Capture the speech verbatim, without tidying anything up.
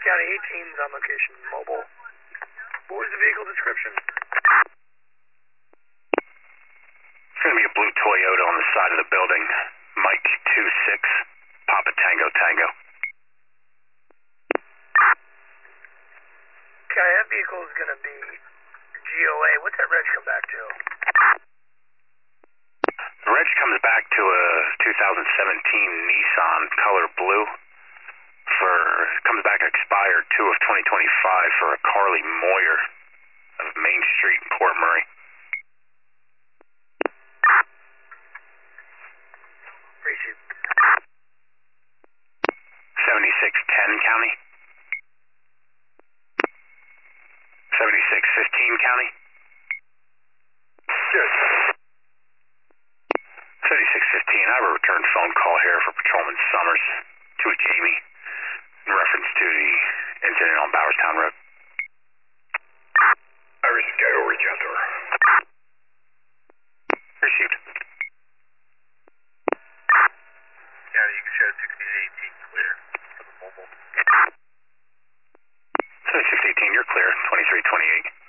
County eighteen's on location, mobile. What was the vehicle description? It's going to be a blue Toyota on the side of the building. Mike two six, Papa Tango Tango. Okay, that vehicle is going to be G O A. What's that reg come back to? The reg comes back to a two thousand seventeen Nissan color blue. For comes back expired two of twenty twenty-five for a Carly Moyer of Main Street in Port Murray. Receive. seventy-six ten County. seventy-six fifteen County. Good. seventy-six fifteen, I have a return phone call here for Patrolman Summers to a Jamie in reference to the incident on Bowerstown Road. Irish Echo Regentor. Received. Yeah, you can show sixteen eighteen clear for the mobile. seventy-six eighteen, you're clear, twenty-three twenty-eight.